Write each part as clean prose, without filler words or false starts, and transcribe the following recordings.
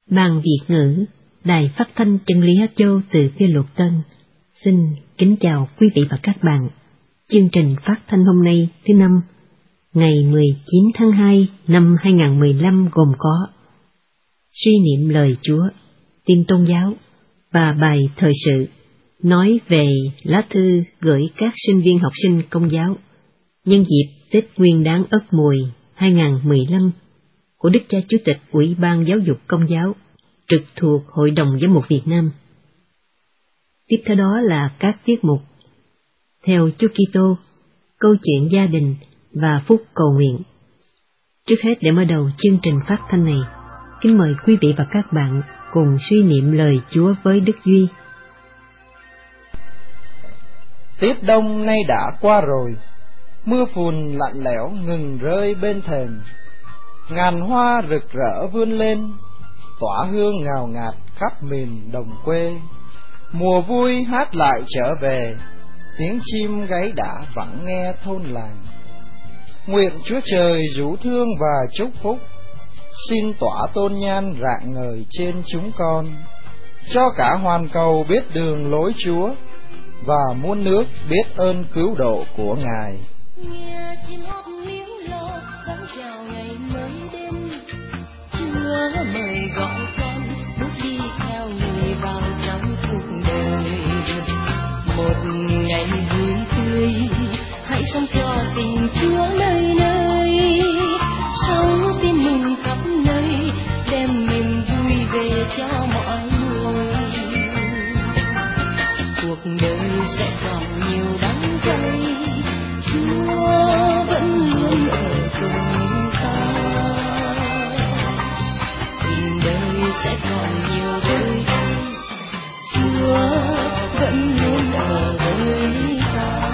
Ban Việt ngữ, Đài Phát thanh Chân lý Á Châu từ phía Luật Tân, xin kính chào quý vị và các bạn. Chương trình phát thanh hôm nay thứ Năm, ngày 19 tháng 2 năm 2015 gồm có suy niệm lời Chúa, tin tôn giáo và bài thời sự nói về lá thư gửi các sinh viên học sinh Công giáo nhân dịp Tết Nguyên Đán Ất Mùi 2015 của Đức Cha Chủ tịch Ủy ban Giáo dục Công giáo trực thuộc Hội đồng Giám mục Việt Nam. Tiếp theo đó là các tiết mục Theo Chúa Kitô, câu chuyện gia đình và phút cầu nguyện. Trước hết, để mở đầu chương trình phát thanh này, kính mời quý vị và các bạn cùng suy niệm lời Chúa với Đức Duy. Tiết đông nay đã qua rồi, mưa phùn lạnh lẽo ngừng rơi bên thềm, ngàn hoa rực rỡ vươn lên, tỏa hương ngào ngạt khắp miền đồng quê. Mùa vui hát lại trở về, tiếng chim gáy đã vẳng nghe thôn làng. Nguyện Chúa Trời rủ thương và chúc phúc, xin tỏa tôn nhan rạng ngời trên chúng con, cho cả hoàn cầu biết đường lối Chúa, và muôn nước biết ơn cứu độ của Ngài. Nghe chim hót líu lo đón chào ngày mới đến, Chúa mời gọi con bước đi theo người vào trong cuộc đời. Một ngày vui tươi, hãy sống cho tình Chúa nơi nơi, sống tin mừng khắp nơi, đem niềm vui về cho mọi người. Cuộc đời sẽ còn nhiều đắng cay, Chúa vẫn luôn ở cùng ta. Tình đời sẽ còn nhiều đôi tay, Chúa vẫn luôn ở với ta.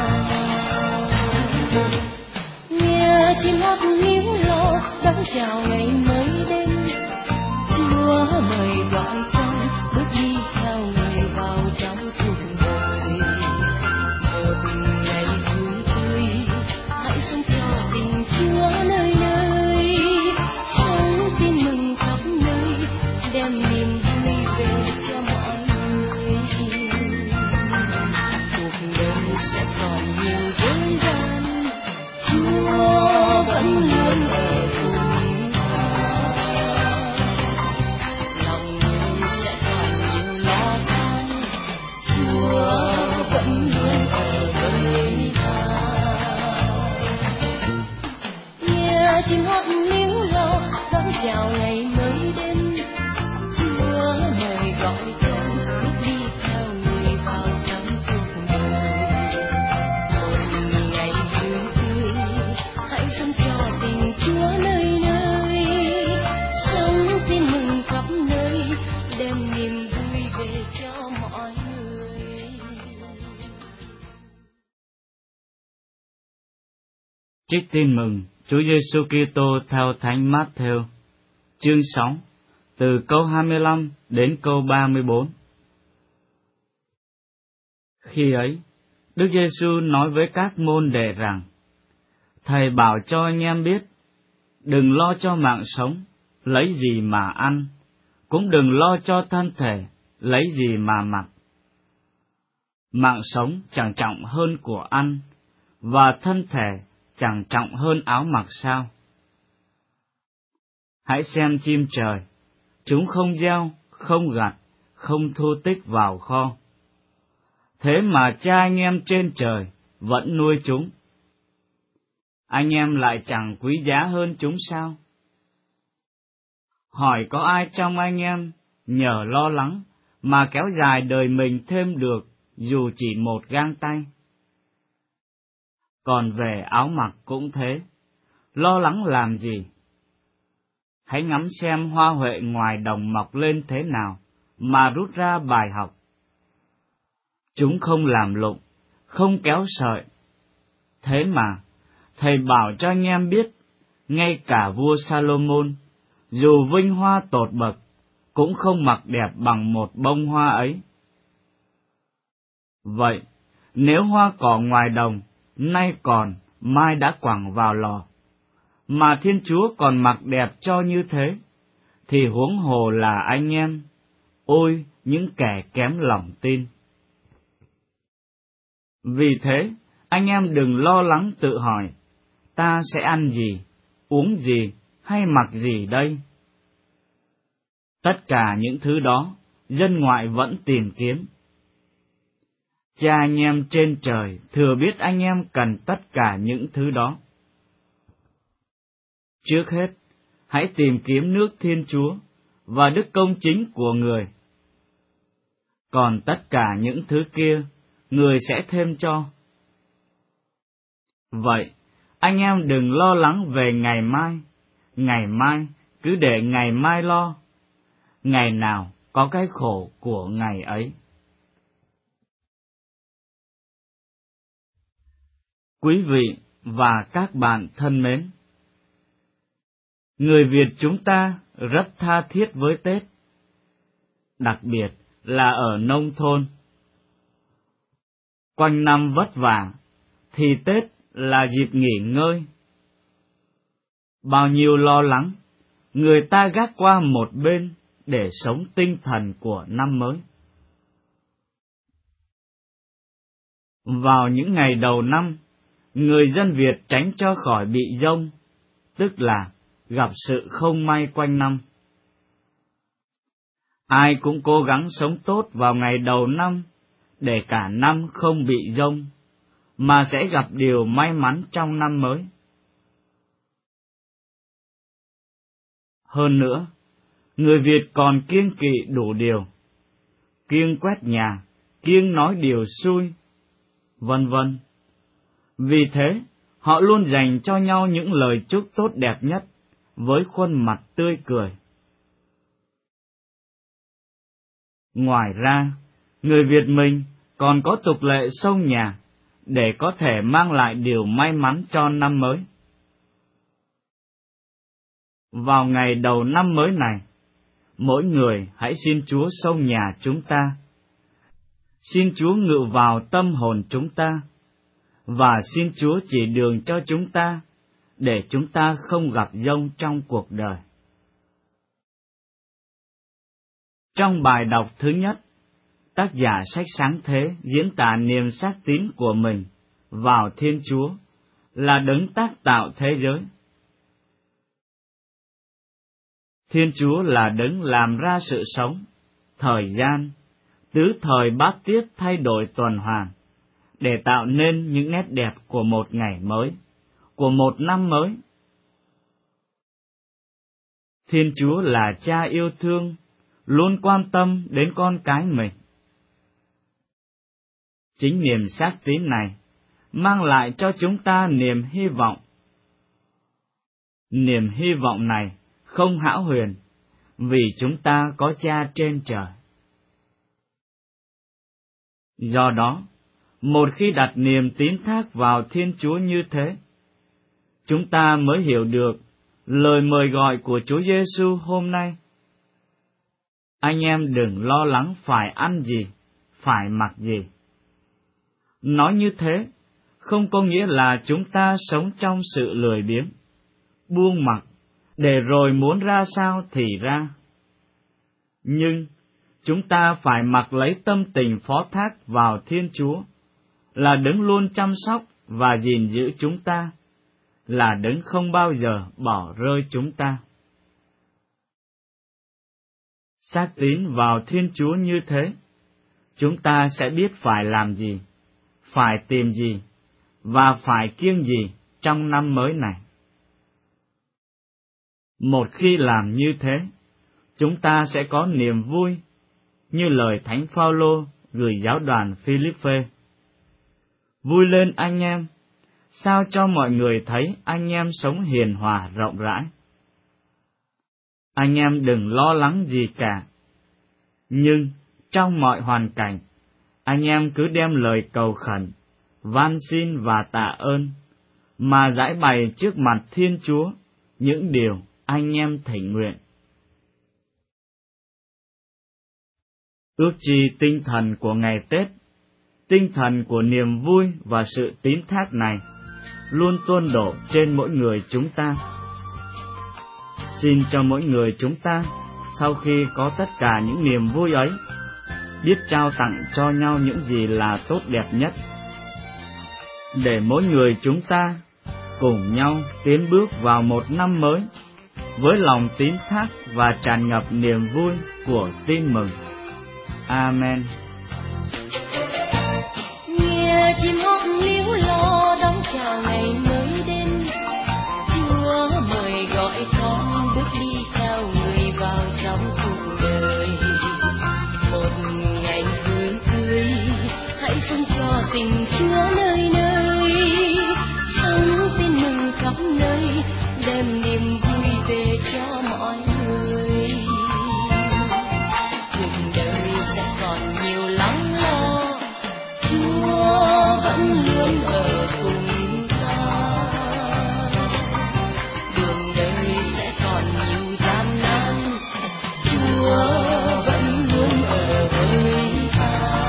Nghe chim hót líu lo đón chào ngày mới đến, Chúa mời gọi con bước đi theo người vào trong cuộc đời. Một ngày vui tươi, hãy sống cho tình Chúa nơi nơi, sống tin mừng khắp nơi, đem niềm vui về cho mọi người. Cuộc đời sẽ còn nhiều dối gian, Chúa vẫn luôn ở cùng ta. Lòng người sẽ còn nhiều lo toan, Chúa vẫn luôn ở với ta. Nghe chim hót líu lo đón chào ngày mới đến, Chúa mời gọi con bước đi theo người vào trong cuộc đời. Một ngày vui tươi, hãy sống cho tình Chúa nơi nơi, sống tin mừng khắp nơi, đem niềm vui về cho mọi người. Trích tin mừng Chúa Giêsu Kitô theo Thánh Mát-thêu, chương 6, từ câu 25 đến câu 34. Khi ấy, Đức Giêsu nói với các môn đệ rằng: Thầy bảo cho anh em biết, đừng lo cho mạng sống, lấy gì mà ăn, cũng đừng lo cho thân thể, lấy gì mà mặc. Mạng sống chẳng trọng hơn của ăn, và thân thể chẳng trọng hơn áo mặc sao? Hãy xem chim trời, chúng không gieo, không gặt, không thu tích vào kho. Thế mà Cha anh em trên trời vẫn nuôi chúng. Anh em lại chẳng quý giá hơn chúng sao? Hỏi có ai trong anh em nhờ lo lắng mà kéo dài đời mình thêm được dù chỉ một gang tay? Còn về áo mặc cũng thế, lo lắng làm gì? Hãy ngắm xem hoa huệ ngoài đồng mọc lên thế nào mà rút ra bài học. Chúng không làm lụng, không kéo sợi. Thế mà, thầy bảo cho anh em biết, ngay cả vua Salomon, dù vinh hoa tột bậc, cũng không mặc đẹp bằng một bông hoa ấy. Vậy, nếu hoa cỏ ngoài đồng, nay còn, mai đã quẳng vào lò, mà Thiên Chúa còn mặc đẹp cho như thế, thì huống hồ là anh em. Ôi, những kẻ kém lòng tin! Vì thế, anh em đừng lo lắng tự hỏi, ta sẽ ăn gì, uống gì, hay mặc gì đây? Tất cả những thứ đó, dân ngoại vẫn tìm kiếm. Cha anh em trên trời thừa biết anh em cần tất cả những thứ đó. Trước hết, hãy tìm kiếm nước Thiên Chúa và đức công chính của Người. Còn tất cả những thứ kia, Người sẽ thêm cho. Vậy, anh em đừng lo lắng về ngày mai cứ để ngày mai lo. Ngày nào có cái khổ của ngày ấy. Quý vị và các bạn thân mến, người Việt chúng ta rất tha thiết với Tết, đặc biệt là ở nông thôn. Quanh năm vất vả, thì Tết là dịp nghỉ ngơi. Bao nhiêu lo lắng, người ta gác qua một bên để sống tinh thần của năm mới. Vào những ngày đầu năm, người dân Việt tránh cho khỏi bị dông, tức là gặp sự không may quanh năm. Ai cũng cố gắng sống tốt vào ngày đầu năm, để cả năm không bị dông, mà sẽ gặp điều may mắn trong năm mới. Hơn nữa, người Việt còn kiêng kỵ đủ điều, kiêng quét nhà, kiêng nói điều xui, vân vân. Vì thế, họ luôn dành cho nhau những lời chúc tốt đẹp nhất, với khuôn mặt tươi cười. Ngoài ra, người Việt mình còn có tục lệ xông nhà, để có thể mang lại điều may mắn cho năm mới. Vào ngày đầu năm mới này, mỗi người hãy xin Chúa xông nhà chúng ta, xin Chúa ngự vào tâm hồn chúng ta, và xin Chúa chỉ đường cho chúng ta, để chúng ta không gặp dông trong cuộc đời. Trong bài đọc thứ nhất, tác giả sách Sáng Thế diễn tả niềm xác tín của mình vào Thiên Chúa là đấng tác tạo thế giới. Thiên Chúa là đấng làm ra sự sống, thời gian, tứ thời bát tiết thay đổi tuần hoàn, để tạo nên những nét đẹp của một ngày mới, của một năm mới. Thiên Chúa là Cha yêu thương, luôn quan tâm đến con cái mình. Chính niềm xác tín này mang lại cho chúng ta niềm hy vọng. Niềm hy vọng này không hão huyền, vì chúng ta có Cha trên trời. Do đó, một khi đặt niềm tín thác vào Thiên Chúa như thế, chúng ta mới hiểu được lời mời gọi của Chúa Giêsu hôm nay. Anh em đừng lo lắng phải ăn gì, phải mặc gì. Nói như thế, không có nghĩa là chúng ta sống trong sự lười biếng, buông mặc, để rồi muốn ra sao thì ra. Nhưng, chúng ta phải mặc lấy tâm tình phó thác vào Thiên Chúa, là đấng luôn chăm sóc và gìn giữ chúng ta, là đấng không bao giờ bỏ rơi chúng ta. Xác tín vào Thiên Chúa như thế, chúng ta sẽ biết phải làm gì, phải tìm gì, và phải kiêng gì trong năm mới này. Một khi làm như thế, chúng ta sẽ có niềm vui, như lời Thánh Phaolô gửi giáo đoàn Philippe. Vui lên anh em, sao cho mọi người thấy anh em sống hiền hòa rộng rãi. Anh em đừng lo lắng gì cả, nhưng trong mọi hoàn cảnh, anh em cứ đem lời cầu khẩn, van xin và tạ ơn, mà giải bày trước mặt Thiên Chúa những điều anh em thỉnh nguyện. Ước chi tinh thần của ngày Tết, tinh thần của niềm vui và sự tín thác này luôn tuôn đổ trên mỗi người chúng ta. Xin cho mỗi người chúng ta sau khi có tất cả những niềm vui ấy, biết trao tặng cho nhau những gì là tốt đẹp nhất, để mỗi người chúng ta cùng nhau tiến bước vào một năm mới với lòng tín thác và tràn ngập niềm vui của tin mừng. Amen. Nghe chim hót líu lo đón chào ngày mới đến, Chúa mời gọi con bước đi theo người vào trong cuộc đời. Một ngày vui tươi, hãy sống cho tình Chúa nơi nơi, sống tin mừng khắp nơi, đem niềm vui về cho mọi người. Cuộc đời sẽ còn nhiều lắng lo, Chúa vẫn luôn ở cùng ta. Đường đời sẽ còn nhiều gian nan, Chúa vẫn luôn ở với ta.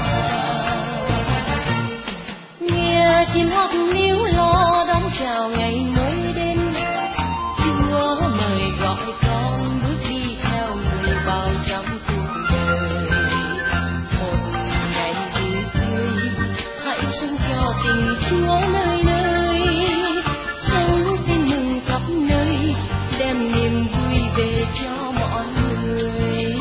Nghe chim hót líu lo đón chào ngày mới đến, Chúa mời gọi con bước đi theo người vào trong cuộc đời. Một ngày vui tươi, hãy sống cho tình Chúa nơi nơi, sống tin mừng khắp nơi, đem niềm vui về cho mọi người.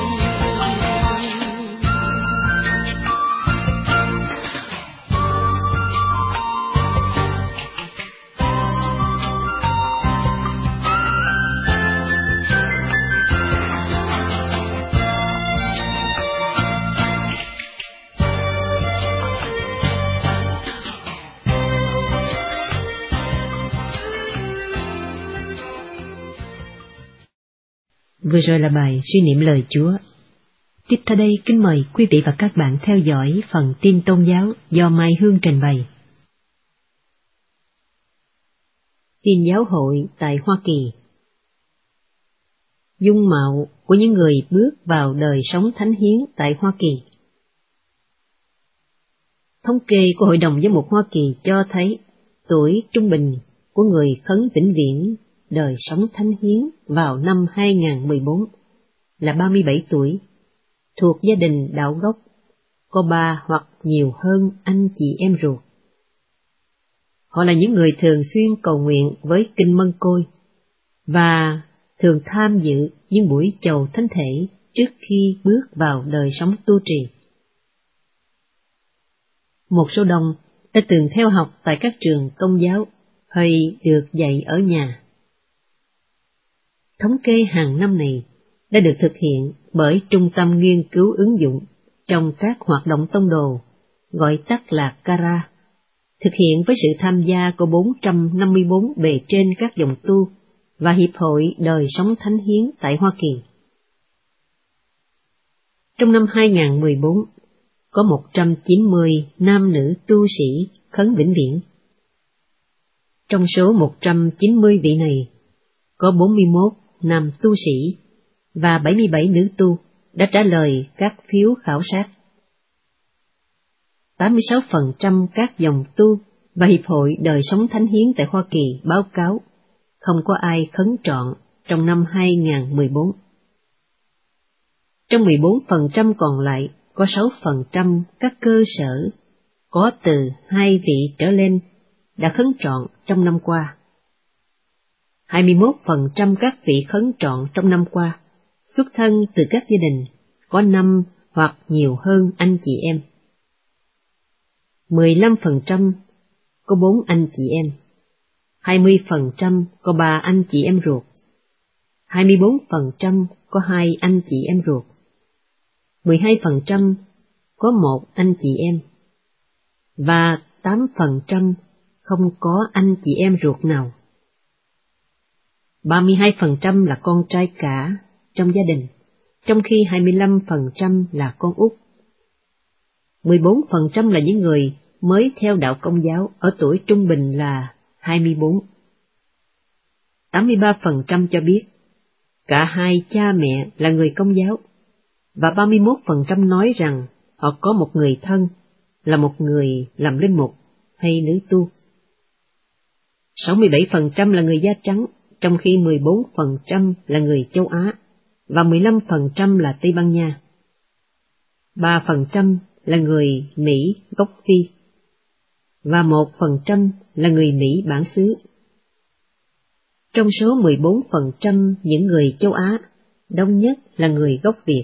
Vừa rồi là bài suy niệm lời Chúa. Tiếp theo đây kính mời quý vị và các bạn theo dõi phần tin tôn giáo do Mai Hương trình bày. Tin giáo hội tại Hoa Kỳ. Dung mạo của những người bước vào đời sống thánh hiến tại Hoa Kỳ. Thống kê của Hội đồng Giám mục Hoa Kỳ cho thấy tuổi trung bình của người khấn vĩnh viễn đời sống thánh hiến vào năm 2014 là 37 tuổi, thuộc gia đình đạo gốc, có 3 hoặc nhiều hơn anh chị em ruột. Họ là những người thường xuyên cầu nguyện với kinh mân côi và thường tham dự những buổi chầu thánh thể trước khi bước vào đời sống tu trì. Một số đông đã từng theo học tại các trường công giáo hay được dạy ở nhà. Thống kê hàng năm này đã được thực hiện bởi Trung tâm Nghiên cứu ứng dụng trong các hoạt động tông đồ, gọi tắt là CARA, thực hiện với sự tham gia của 454 bề trên các dòng tu và Hiệp hội Đời sống Thánh hiến tại Hoa Kỳ. Trong năm 2014, có 190 nam nữ tu sĩ khấn vĩnh viễn. Trong số 190 vị này, có 41 nam tu sĩ và 77 nữ tu đã trả lời các phiếu khảo sát. 86% các dòng tu và Hiệp hội Đời sống Thánh hiến tại Hoa Kỳ báo cáo không có ai khấn trọn trong năm 2014. Trong 14% còn lại, có 6% các cơ sở có từ 2 vị trở lên đã khấn trọn trong năm qua. 21% các vị khấn trọn trong năm qua xuất thân từ các gia đình có 5 hoặc nhiều hơn anh chị em. 15% có 4 anh chị em. 20% có 3 anh chị em ruột. 24% có 2 anh chị em ruột. 12% có 1 anh chị em. Và 8% không có anh chị em ruột nào. 32% là con trai cả trong gia đình, trong khi 25% là con út. 14% là những người mới theo đạo Công giáo ở tuổi trung bình là 24. 83% cho biết cả hai cha mẹ là người Công giáo, và 31% nói rằng họ có một người thân là một người làm linh mục hay nữ tu. 67% là người da trắng, trong khi 14% là người châu Á, và 15% là Tây Ban Nha. 3% là người Mỹ gốc Phi, và 1% là người Mỹ bản xứ. Trong số 14% những người châu Á, đông nhất là người gốc Việt.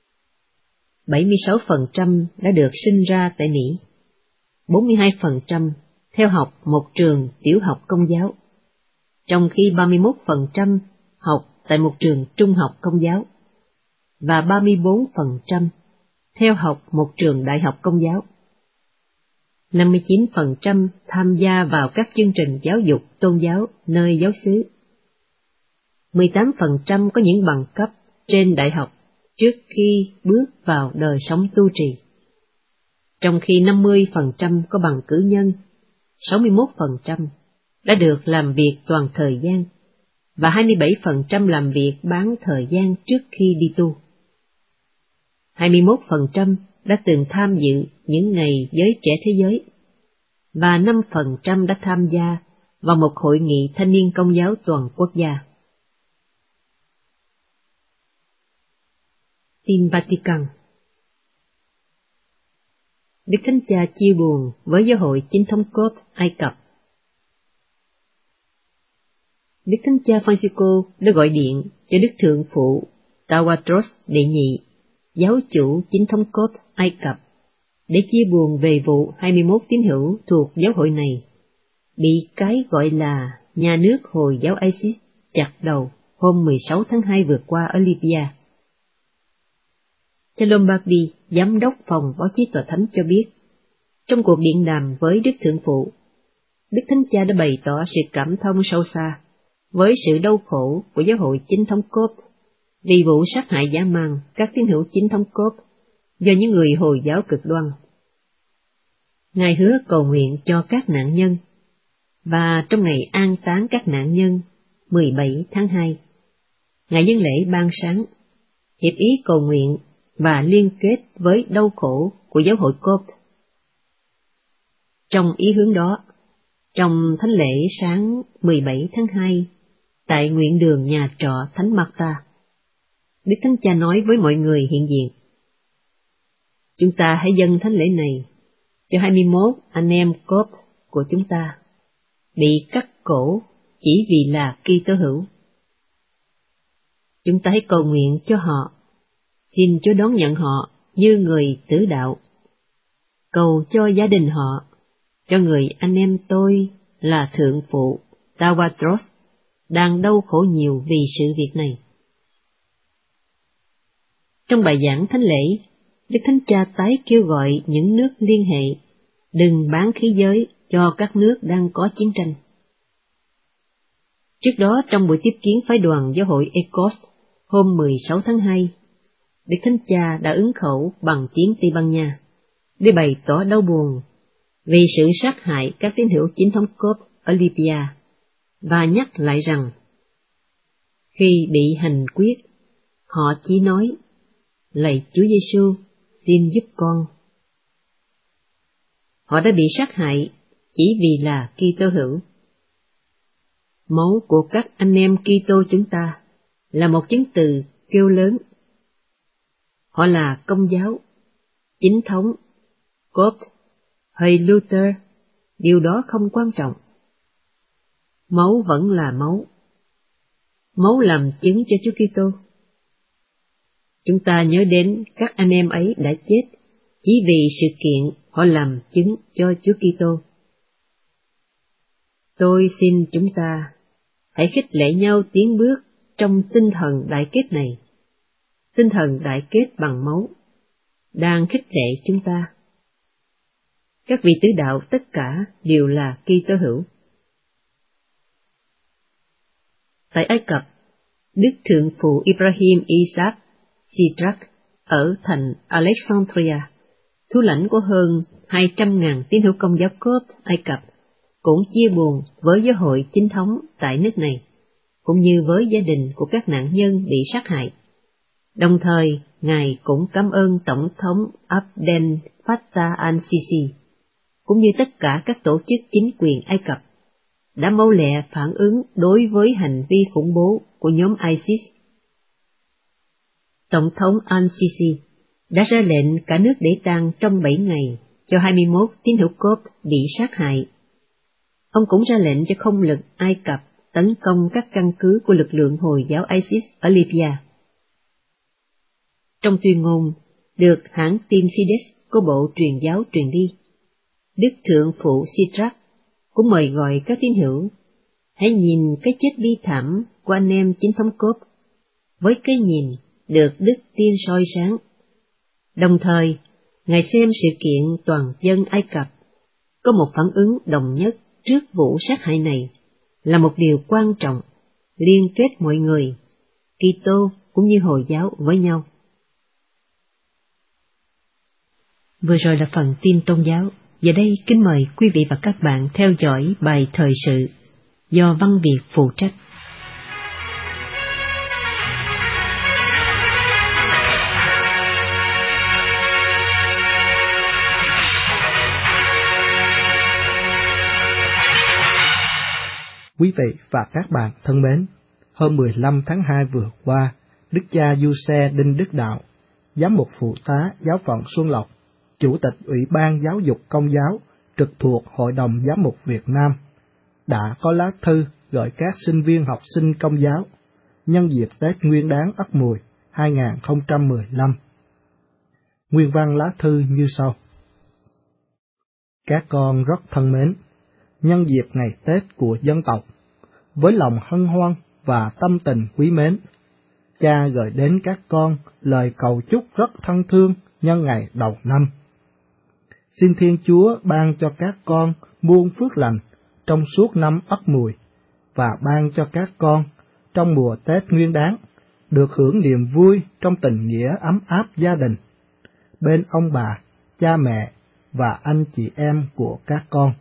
76% đã được sinh ra tại Mỹ. 42% theo học một trường tiểu học công giáo, trong khi 31% học tại một trường trung học công giáo, và 34% theo học một trường đại học công giáo. 59% tham gia vào các chương trình giáo dục tôn giáo nơi giáo xứ. 18% có những bằng cấp trên đại học trước khi bước vào đời sống tu trì, trong khi 50% có bằng cử nhân, 61% đã được làm việc toàn thời gian, và 27% làm việc bán thời gian trước khi đi tu. 21% đã từng tham dự những ngày giới trẻ thế giới, và 5% đã tham gia vào một hội nghị thanh niên công giáo toàn quốc gia. Tin Vatican. Đức Thánh Cha chia buồn với Giáo hội Chính thống Copte Ai Cập. Đức Thánh Cha Francisco đã gọi điện cho Đức Thượng phụ Tawadros đệ nhị, giáo chủ Chính thống Copte Ai Cập, để chia buồn về vụ 21 tín hữu thuộc giáo hội này bị cái gọi là nhà nước Hồi giáo ISIS chặt đầu hôm 16 tháng 2 vừa qua ở Libya. Cha Lombardi, giám đốc phòng báo chí tòa thánh cho biết, trong cuộc điện đàm với Đức Thượng phụ, Đức Thánh Cha đã bày tỏ sự cảm thông sâu xa với sự đau khổ của giáo hội Chính thống Copte vì vụ sát hại dã man các tín hữu Chính thống Copte do những người Hồi giáo cực đoan. Ngài hứa cầu nguyện cho các nạn nhân, và trong ngày an táng các nạn nhân 17 tháng 2, Ngài dân lễ ban sáng, hiệp ý cầu nguyện và liên kết với đau khổ của giáo hội Copte. Trong ý hướng đó, trong thánh lễ sáng 17 tháng 2, tại nguyện đường nhà trọ Thánh Marta, Đức Thánh Cha nói với mọi người hiện diện: chúng ta hãy dâng thánh lễ này cho 21 anh em Copte của chúng ta, bị cắt cổ chỉ vì là Kitô hữu. Chúng ta hãy cầu nguyện cho họ, xin Chúa đón nhận họ như người tử đạo. Cầu cho gia đình họ, cho người anh em tôi là Thượng phụ Tawadros đang đau khổ nhiều vì sự việc này. Trong bài giảng thánh lễ, Đức Thánh Cha tái kêu gọi những nước liên hệ đừng bán khí giới cho các nước đang có chiến tranh. Trước đó, trong buổi tiếp kiến phái đoàn giáo hội Ecos hôm 16 tháng 2, Đức Thánh Cha đã ứng khẩu bằng tiếng Tây Ban Nha để bày tỏ đau buồn vì sự sát hại các tín hữu Chính thống Copte ở Libya, và nhắc lại rằng khi bị hành quyết, họ chỉ nói: lạy Chúa Giêsu, xin giúp con. Họ đã bị sát hại chỉ vì là Kitô hữu. Máu của các anh em Kitô chúng ta là một chứng từ kêu lớn. Họ là Công giáo, Chính thống, Copte hay Luther, điều đó không quan trọng. Máu vẫn là máu. Máu làm chứng cho Chúa Kitô. Chúng ta nhớ đến các anh em ấy đã chết chỉ vì sự kiện họ làm chứng cho Chúa Kitô. Tôi xin chúng ta hãy khích lệ nhau tiến bước trong tinh thần đại kết này. Tinh thần đại kết bằng máu đang khích lệ chúng ta. Các vị tứ đạo tất cả đều là Kitô hữu. Tại Ai Cập, Đức Thượng phụ Ibrahim Isaac Sidrak ở thành Alexandria, thủ lãnh của hơn 200.000 tín hữu Công giáo Copte Ai Cập, cũng chia buồn với giáo hội chính thống tại nước này, cũng như với gia đình của các nạn nhân bị sát hại. Đồng thời, Ngài cũng cảm ơn Tổng thống Abdel Fattah al-Sisi, cũng như tất cả các tổ chức chính quyền Ai Cập, đã mau lẹ phản ứng đối với hành vi khủng bố của nhóm ISIS. Tổng thống Al-Sisi đã ra lệnh cả nước để tang trong 7 ngày cho 21 tín hữu Copte bị sát hại. Ông cũng ra lệnh cho không lực Ai Cập tấn công các căn cứ của lực lượng Hồi giáo ISIS ở Libya. Trong tuyên ngôn được hãng tin Fides của Bộ Truyền giáo truyền đi, Đức Thượng phụ Sidrak cũng mời gọi các tín hữu hãy nhìn cái chết bi thảm của anh em chính thống Copte với cái nhìn được Đức Tiên soi sáng. Đồng thời, Ngài xem sự kiện toàn dân Ai Cập có một phản ứng đồng nhất trước vụ sát hại này là một điều quan trọng, liên kết mọi người, Kitô cũng như Hồi giáo với nhau. Vừa rồi là phần tin tôn giáo. Giờ đây kính mời quý vị và các bạn theo dõi bài thời sự do Văn Việt phụ trách. Quý vị và các bạn thân mến, hôm 15 tháng 2 vừa qua, Đức cha Giuse Đinh Đức Đạo, giám mục phụ tá giáo phận Xuân Lộc, Chủ tịch Ủy ban Giáo dục Công giáo trực thuộc Hội đồng Giám mục Việt Nam, đã có lá thư gửi các sinh viên học sinh Công giáo nhân dịp Tết Nguyên đán Ất Mùi 2015. Nguyên văn lá thư như sau. Các con rất thân mến, nhân dịp ngày Tết của dân tộc, với lòng hân hoan và tâm tình quý mến, cha gửi đến các con lời cầu chúc rất thân thương nhân ngày đầu năm. Xin Thiên Chúa ban cho các con muôn phước lành trong suốt năm Ất Mùi, và ban cho các con trong mùa Tết Nguyên đán được hưởng niềm vui trong tình nghĩa ấm áp gia đình, bên ông bà, cha mẹ và anh chị em của các con.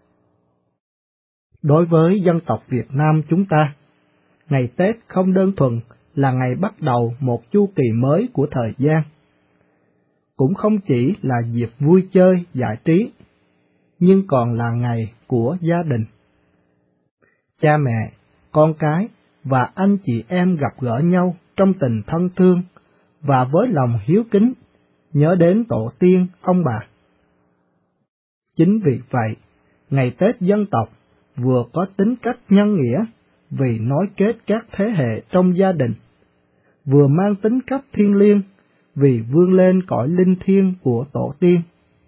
Đối với dân tộc Việt Nam chúng ta, ngày Tết không đơn thuần là ngày bắt đầu một chu kỳ mới của thời gian, cũng không chỉ là dịp vui chơi, giải trí, nhưng còn là ngày của gia đình. Cha mẹ, con cái và anh chị em gặp gỡ nhau trong tình thân thương và với lòng hiếu kính, nhớ đến tổ tiên, ông bà. Chính vì vậy, ngày Tết dân tộc vừa có tính cách nhân nghĩa vì nối kết các thế hệ trong gia đình, vừa mang tính cách thiêng liêng vì vươn lên cõi linh thiêng của tổ tiên.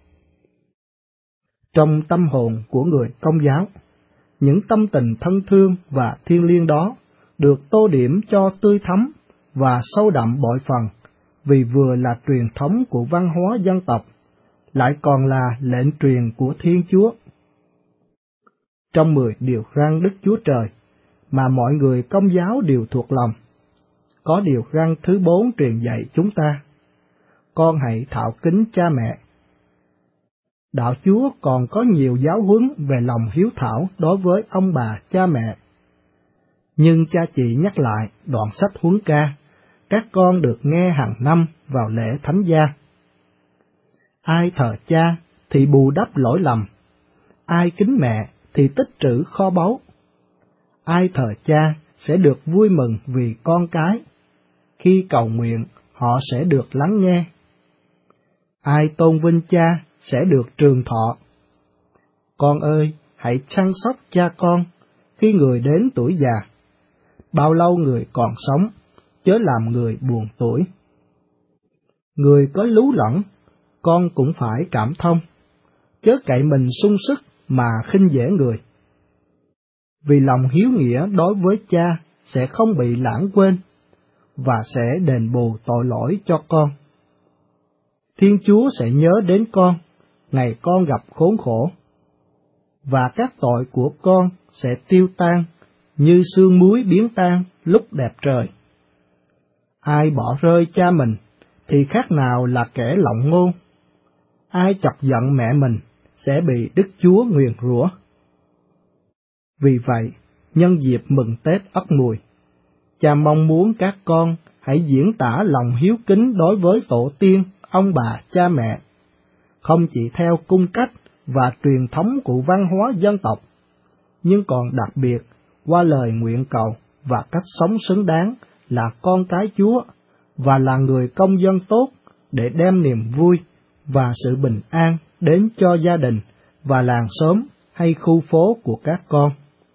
Trong tâm hồn của người Công giáo, những tâm tình thân thương và thiêng liêng đó được tô điểm cho tươi thắm và sâu đậm bội phần, vì vừa là truyền thống của văn hóa dân tộc, lại còn là lệnh truyền của Thiên Chúa. Trong 10 điều răn Đức Chúa Trời mà mọi người Công giáo đều thuộc lòng, có điều răn thứ 4 truyền dạy chúng ta: con hãy thạo kính cha mẹ. Đạo Chúa còn có nhiều giáo huấn về lòng hiếu thảo đối với ông bà cha mẹ. Nhưng cha chị nhắc lại đoạn sách huấn ca các con được nghe hàng năm vào lễ thánh gia. Ai thờ cha thì bù đắp lỗi lầm, ai kính mẹ thì tích trữ kho báu. Ai thờ cha sẽ được vui mừng vì con cái, khi cầu nguyện họ sẽ được lắng nghe. Ai tôn vinh cha sẽ được trường thọ. Con ơi, hãy chăm sóc cha con khi người đến tuổi già. Bao lâu người còn sống, chớ làm người buồn tuổi. Người có lú lẫn, con cũng phải cảm thông, chớ cậy mình sung sức mà khinh dễ người. Vì lòng hiếu nghĩa đối với cha sẽ không bị lãng quên, và sẽ đền bù tội lỗi cho con. Thiên Chúa sẽ nhớ đến con, ngày con gặp khốn khổ, và các tội của con sẽ tiêu tan như sương muối biến tan lúc đẹp trời. Ai bỏ rơi cha mình thì khác nào là kẻ lộng ngôn. Ai chọc giận mẹ mình sẽ bị Đức Chúa nguyền rủa. Vì vậy, nhân dịp mừng Tết Ất Mùi, cha mong muốn các con hãy diễn tả lòng hiếu kính đối với tổ tiên, ông bà, cha mẹ, không chỉ theo cung cách và truyền thống của văn hóa dân tộc, nhưng còn đặc biệt qua lời nguyện cầu và cách sống xứng đáng là con cái Chúa, và là người công dân tốt để đem niềm vui và sự bình an đến cho gia đình và làng xóm hay khu phố của các con.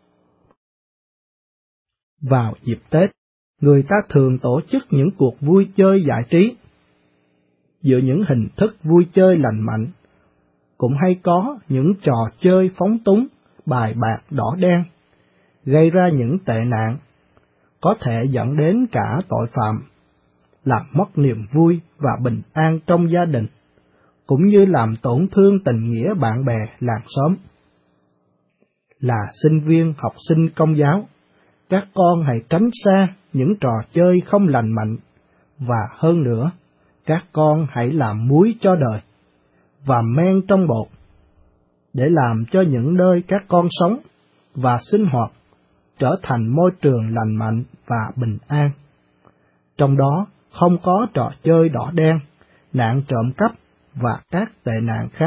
Vào dịp Tết, người ta thường tổ chức những cuộc vui chơi giải trí. Giữa những hình thức vui chơi lành mạnh, cũng hay có những trò chơi phóng túng, bài bạc đỏ đen, gây ra những tệ nạn, có thể dẫn đến cả tội phạm, làm mất niềm vui và bình an trong gia đình, cũng như làm tổn thương tình nghĩa bạn bè làng xóm. Là sinh viên học sinh Công giáo, các con hãy tránh xa những trò chơi không lành mạnh, và hơn nữa, các con hãy làm muối cho đời và men trong bột, để làm cho những nơi các con sống và sinh hoạt trở thành môi trường lành mạnh và bình an. Trong đó không có trò chơi đỏ đen, nạn trộm cắp và các tệ nạn khác.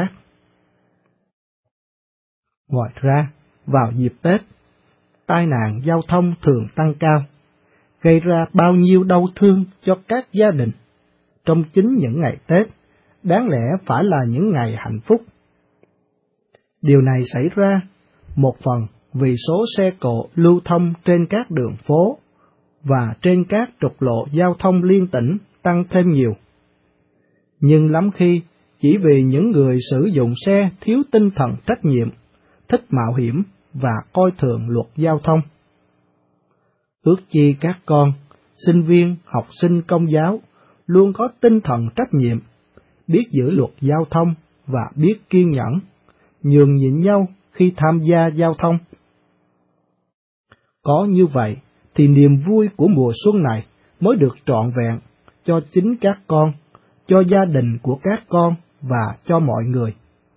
Ngoài ra, vào dịp Tết, tai nạn giao thông thường tăng cao, gây ra bao nhiêu đau thương cho các gia đình. Trong chính những ngày Tết, đáng lẽ phải là những ngày hạnh phúc. Điều này xảy ra một phần vì số xe cộ lưu thông trên các đường phố và trên các trục lộ giao thông liên tỉnh tăng thêm nhiều. Nhưng lắm khi chỉ vì những người sử dụng xe thiếu tinh thần trách nhiệm, thích mạo hiểm và coi thường luật giao thông. Ước chi các con, sinh viên, học sinh Công giáo luôn có tinh thần trách nhiệm, biết giữ luật giao thông và biết kiên nhẫn, nhường nhịn nhau khi tham gia giao thông. Có như vậy thì niềm vui của mùa xuân này mới được trọn vẹn cho chính các con, cho gia đình của các con và cho mọi người.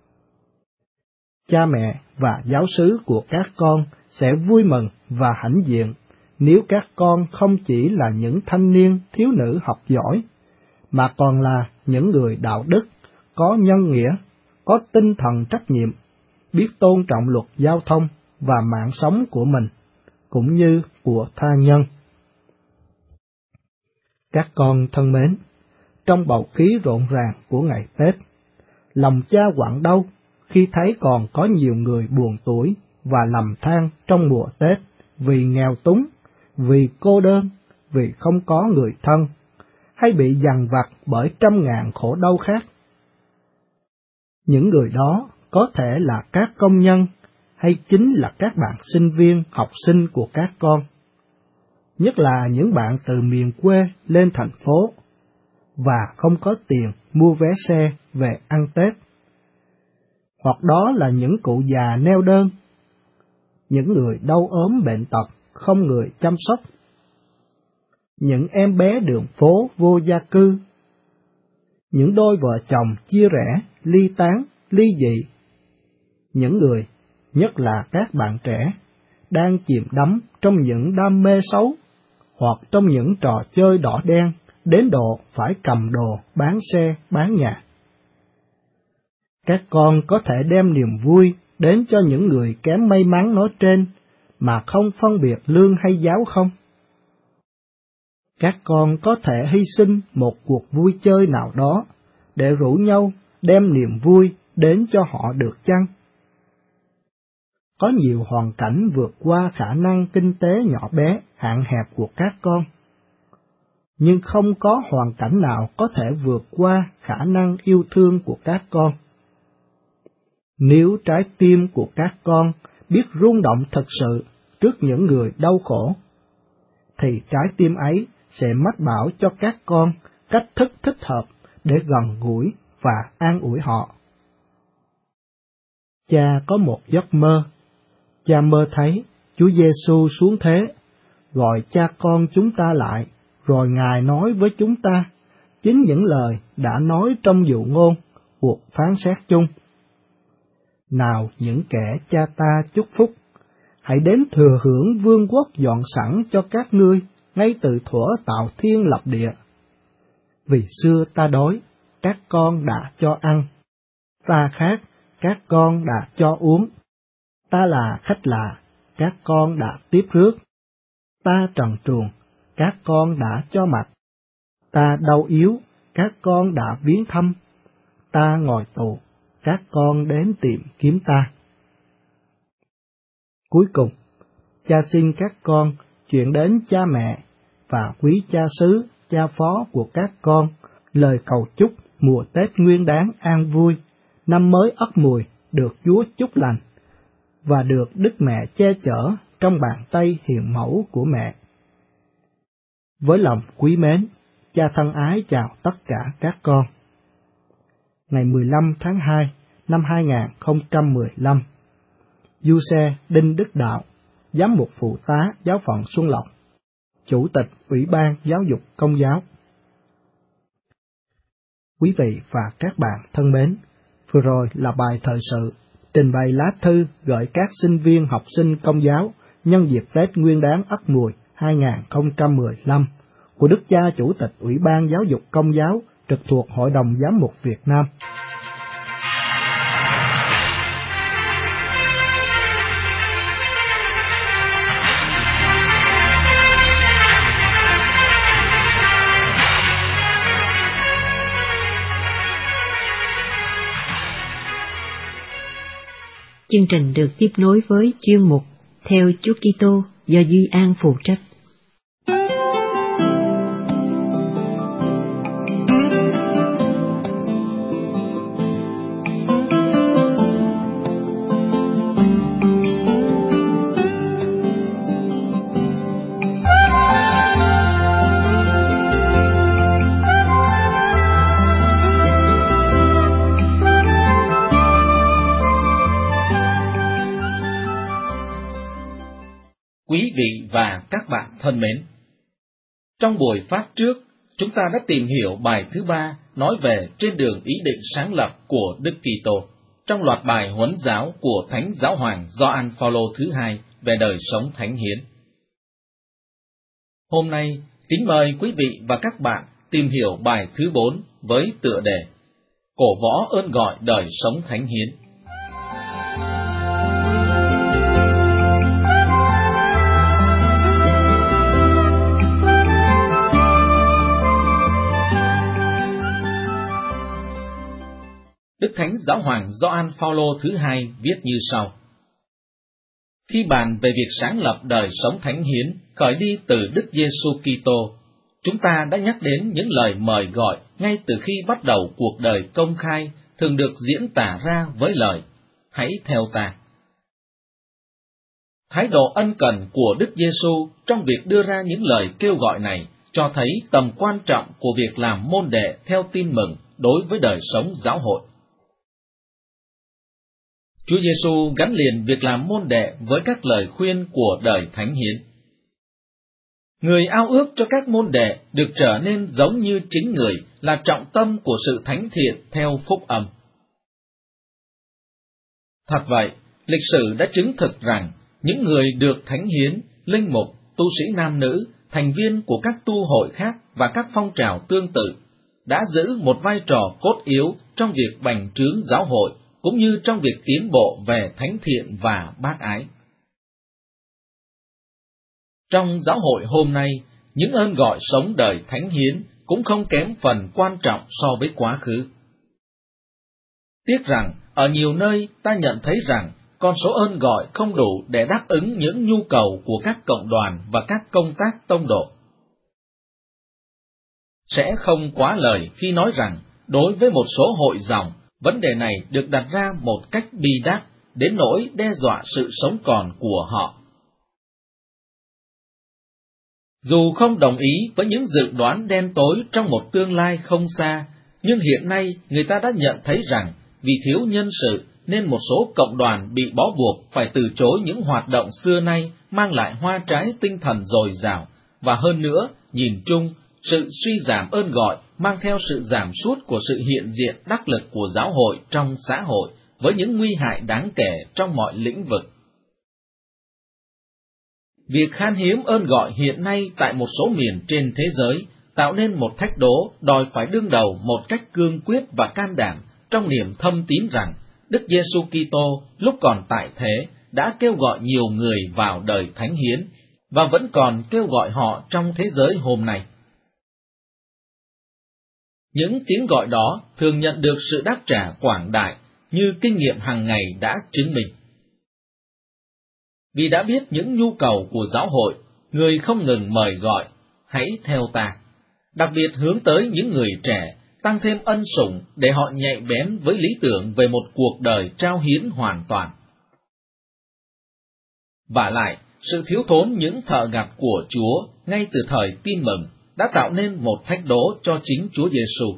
Cha mẹ và giáo xứ của các con sẽ vui mừng và hãnh diện nếu các con không chỉ là những thanh niên thiếu nữ học giỏi, mà còn là những người đạo đức, có nhân nghĩa, có tinh thần trách nhiệm, biết tôn trọng luật giao thông và mạng sống của mình, cũng như của tha nhân. Các con thân mến, trong bầu khí rộn ràng của ngày Tết, lòng cha quặn đau khi thấy còn có nhiều người buồn tủi và lầm than trong mùa Tết vì nghèo túng, vì cô đơn, vì không có người thân, hay bị dằn vặt bởi trăm ngàn khổ đau khác. Những người đó có thể là các công nhân hay chính là các bạn sinh viên, học sinh của các con, nhất là những bạn từ miền quê lên thành phố và không có tiền mua vé xe về ăn Tết. Hoặc đó là những cụ già neo đơn, những người đau ốm bệnh tật không người chăm sóc, những em bé đường phố vô gia cư, những đôi vợ chồng chia rẽ, ly tán, ly dị, những người, nhất là các bạn trẻ, đang chìm đắm trong những đam mê xấu hoặc trong những trò chơi đỏ đen đến độ phải cầm đồ bán xe bán nhà. Các con có thể đem niềm vui đến cho những người kém may mắn nói trên mà không phân biệt lương hay giáo không? Các con có thể hy sinh một cuộc vui chơi nào đó để rủ nhau đem niềm vui đến cho họ được chăng? Có nhiều hoàn cảnh vượt qua khả năng kinh tế nhỏ bé, hạn hẹp của các con. Nhưng không có hoàn cảnh nào có thể vượt qua khả năng yêu thương của các con. Nếu trái tim của các con biết rung động thật sự trước những người đau khổ, thì trái tim ấy sẽ mách bảo cho các con cách thức thích hợp để gần gũi và an ủi họ. Cha có một giấc mơ. Cha mơ thấy Chúa Giêsu xuống thế, gọi cha con chúng ta lại, rồi Ngài nói với chúng ta chính những lời đã nói trong dụ ngôn, cuộc phán xét chung. Nào những kẻ cha ta chúc phúc, hãy đến thừa hưởng vương quốc dọn sẵn cho các ngươi ngay từ thuở tạo thiên lập địa. Vì xưa ta đói, các con đã cho ăn, ta khát, các con đã cho uống, ta là khách lạ, các con đã tiếp rước, ta trần truồng, các con đã cho mặc, Ta đau yếu, các con đã viếng thăm. Ta ngồi tù, các con đến tìm kiếm ta. Cuối cùng, cha xin các con chuyển đến cha mẹ và quý cha xứ, cha phó của các con, lời cầu chúc mùa Tết Nguyên Đán an vui, năm mới Ất Mùi được Chúa chúc lành, và được Đức Mẹ che chở trong bàn tay hiền mẫu của mẹ. Với lòng quý mến, cha thân ái chào tất cả các con. Ngày 15 tháng 2 năm 2015, Du-xe Đinh Đức Đạo, Giám mục phụ tá Giáo phận Xuân Lộc, Chủ tịch Ủy ban Giáo dục Công giáo. Quý vị và các bạn thân mến, vừa rồi là bài thời sự trình bày lá thư gửi các sinh viên học sinh Công giáo nhân dịp Tết Nguyên Đán Ất Mùi 2015 của Đức cha Chủ tịch Ủy ban Giáo dục Công giáo trực thuộc Hội đồng Giám mục Việt Nam. Chương trình được tiếp nối với chuyên mục Theo Chúa Kitô do Duy An phụ trách. Quý vị và các bạn thân mến, trong buổi phát trước, chúng ta đã tìm hiểu bài thứ 3 nói về trên đường ý định sáng lập của Đức Kitô trong loạt bài huấn giáo của Thánh Giáo hoàng Gioan Phaolô thứ 2 về đời sống thánh hiến. Hôm nay, kính mời quý vị và các bạn tìm hiểu bài thứ 4 với tựa đề Cổ võ ơn gọi đời sống thánh hiến. Đức Thánh Giáo hoàng Gioan Phaolô thứ 2 viết như sau: Khi bàn về việc sáng lập đời sống thánh hiến khởi đi từ Đức Giêsu Kitô, chúng ta đã nhắc đến những lời mời gọi ngay từ khi bắt đầu cuộc đời công khai thường được diễn tả ra với lời hãy theo ta. Thái độ ân cần của Đức Giêsu trong việc đưa ra những lời kêu gọi này cho thấy tầm quan trọng của việc làm môn đệ theo tin mừng đối với đời sống giáo hội. Chúa Giêsu gắn liền việc làm môn đệ với các lời khuyên của đời thánh hiến. Người ao ước cho các môn đệ được trở nên giống như chính người là trọng tâm của sự thánh thiện theo phúc âm. Thật vậy, lịch sử đã chứng thực rằng những người được thánh hiến, linh mục, tu sĩ nam nữ, thành viên của các tu hội khác và các phong trào tương tự đã giữ một vai trò cốt yếu trong việc bành trướng giáo hội cũng như trong việc tiến bộ về thánh thiện và bác ái. Trong giáo hội hôm nay, những ơn gọi sống đời thánh hiến cũng không kém phần quan trọng so với quá khứ. Tiếc rằng, ở nhiều nơi ta nhận thấy rằng con số ơn gọi không đủ để đáp ứng những nhu cầu của các cộng đoàn và các công tác tông độ. Sẽ không quá lời khi nói rằng, đối với một số hội dòng, vấn đề này được đặt ra một cách bi đát đến nỗi đe dọa sự sống còn của họ. Dù không đồng ý với những dự đoán đen tối trong một tương lai không xa, nhưng hiện nay người ta đã nhận thấy rằng vì thiếu nhân sự nên một số cộng đoàn bị bó buộc phải từ chối những hoạt động xưa nay mang lại hoa trái tinh thần dồi dào, và hơn nữa, nhìn chung, sự suy giảm ơn gọi mang theo sự giảm sút của sự hiện diện đắc lực của giáo hội trong xã hội với những nguy hại đáng kể trong mọi lĩnh vực. Việc khan hiếm ơn gọi hiện nay tại một số miền trên thế giới tạo nên một thách đố đòi phải đương đầu một cách cương quyết và can đảm trong niềm thâm tín rằng Đức Giêsu Kitô lúc còn tại thế đã kêu gọi nhiều người vào đời thánh hiến và vẫn còn kêu gọi họ trong thế giới hôm nay. Những tiếng gọi đó thường nhận được sự đáp trả quảng đại như kinh nghiệm hàng ngày đã chứng minh. Vì đã biết những nhu cầu của giáo hội, người không ngừng mời gọi, hãy theo ta, đặc biệt hướng tới những người trẻ, tăng thêm ân sủng để họ nhạy bén với lý tưởng về một cuộc đời trao hiến hoàn toàn. Vả lại, sự thiếu thốn những thợ gặt của Chúa ngay từ thời Tin Mừng đã tạo nên một thách đố cho chính Chúa Giêsu.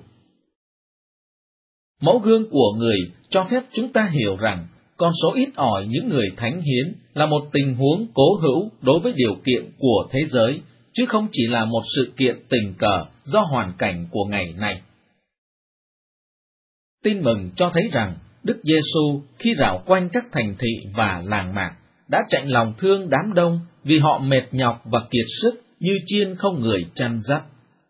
Mẫu gương của người cho phép chúng ta hiểu rằng con số ít ỏi những người thánh hiến là một tình huống cố hữu đối với điều kiện của thế giới, chứ không chỉ là một sự kiện tình cờ do hoàn cảnh của ngày nay. Tin Mừng cho thấy rằng Đức Giêsu khi rảo quanh các thành thị và làng mạc đã chạnh lòng thương đám đông vì họ mệt nhọc và kiệt sức như chiên không người chăn dắt.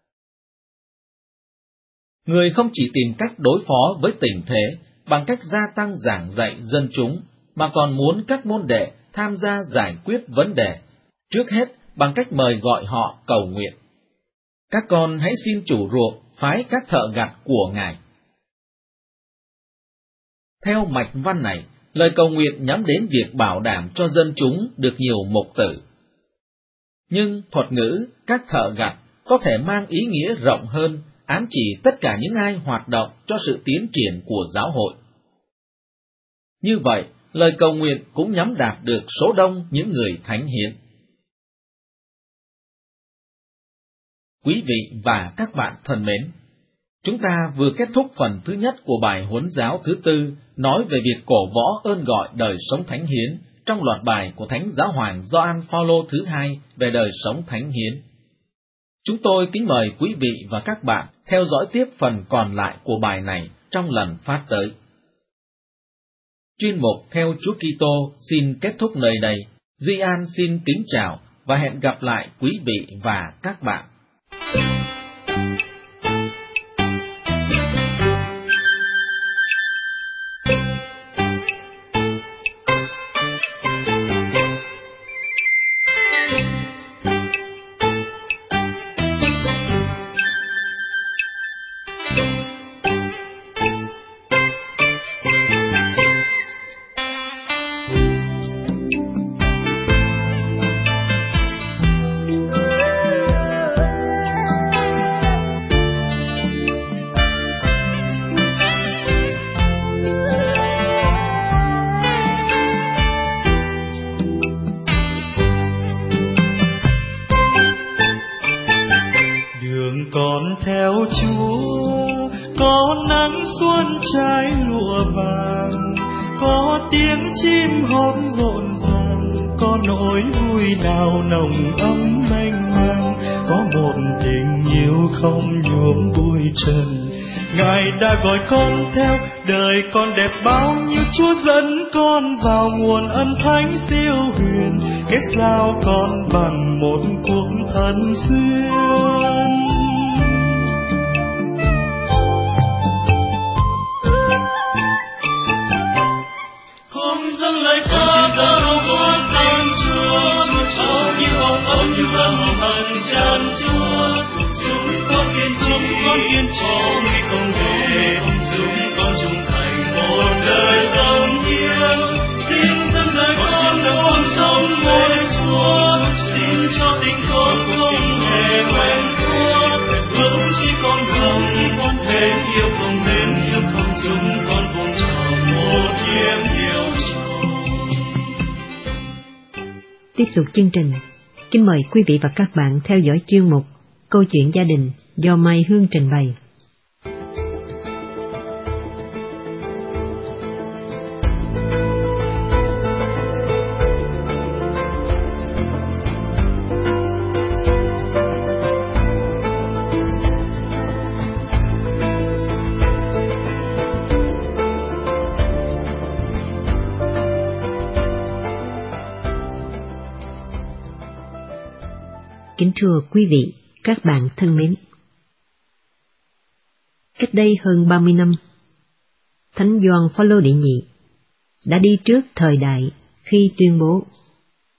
Người không chỉ tìm cách đối phó với tình thế bằng cách gia tăng giảng dạy dân chúng, mà còn muốn các môn đệ tham gia giải quyết vấn đề, trước hết bằng cách mời gọi họ cầu nguyện. Các con hãy xin chủ ruộng phái các thợ gặt của Ngài. Theo mạch văn này, lời cầu nguyện nhắm đến việc bảo đảm cho dân chúng được nhiều mục tử. Nhưng thuật ngữ các thợ gặt có thể mang ý nghĩa rộng hơn, ám chỉ tất cả những ai hoạt động cho sự tiến triển của giáo hội. Như vậy, lời cầu nguyện cũng nhắm đạt được số đông những người thánh hiến. Quý vị và các bạn thân mến, chúng ta vừa kết thúc phần thứ nhất của bài huấn giáo thứ tư nói về việc cổ võ ơn gọi đời sống thánh hiến trong loạt bài của Thánh Giáo hoàng Gioan Phaolô thứ hai về đời sống thánh hiến. Chúng tôi kính mời quý vị và các bạn theo dõi tiếp phần còn lại của bài này trong lần phát tới. Chuyên mục Theo Chúa Kitô xin kết thúc nơi đây. Duy An xin kính chào và hẹn gặp lại quý vị và các bạn. trái lụa vàng, có tiếng chim hót rộn ràng, có nỗi vui nào nồng ấm mênh mang, có một tình yêu không nhuốm bụi trần. Ngài đã gọi con theo, đời con đẹp bao nhiêu, Chúa dẫn con vào nguồn ân thánh siêu huyền, kết giao con bằng một cuộc thân duyên. Không dâng lời ca tao của tên Chúa, bao nhiêu hồng ấm như âm hận chan Chúa, chúng con kiên trì, nguy không để, chúng con trung thành một đời dâng hiến. Xin dâng lời con trong ngôi Chúa, xin cho tình con không hề quen thua, vững chỉ con không bên yêu không chúng con cùng trò một tiếng yêu tròn. Tiếp tục chương trình, kính mời quý vị và các bạn theo dõi chuyên mục Câu chuyện gia đình do Mai Hương trình bày. Kính thưa quý vị, các bạn thân mến. Cách đây hơn 30 năm, Thánh Gioan Phaolô đệ nhị đã đi trước thời đại khi tuyên bố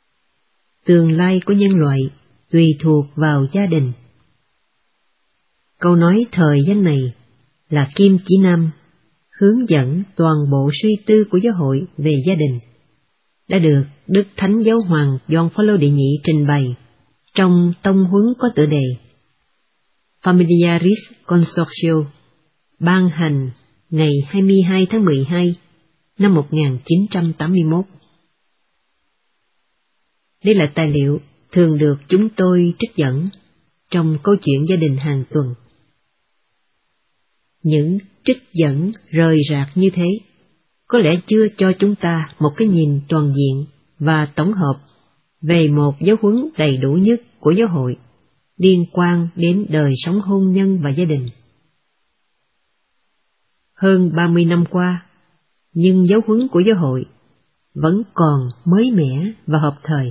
tương lai của nhân loại tùy thuộc vào gia đình. Câu nói thời danh này là kim chỉ nam, hướng dẫn toàn bộ suy tư của giáo hội về gia đình, đã được Đức Thánh Giáo hoàng Gioan Phaolô đệ nhị trình bày trong tông huấn có tựa đề Familiaris Consortio, ban hành ngày 22 tháng 12 năm 1981. Đây là tài liệu thường được chúng tôi trích dẫn trong câu chuyện gia đình hàng tuần. Những trích dẫn rời rạc như thế có lẽ chưa cho chúng ta một cái nhìn toàn diện và tổng hợp về một giáo huấn đầy đủ nhất của giáo hội liên quan đến đời sống hôn nhân và gia đình. Hơn 30 năm qua, nhưng giáo huấn của giáo hội vẫn còn mới mẻ và hợp thời.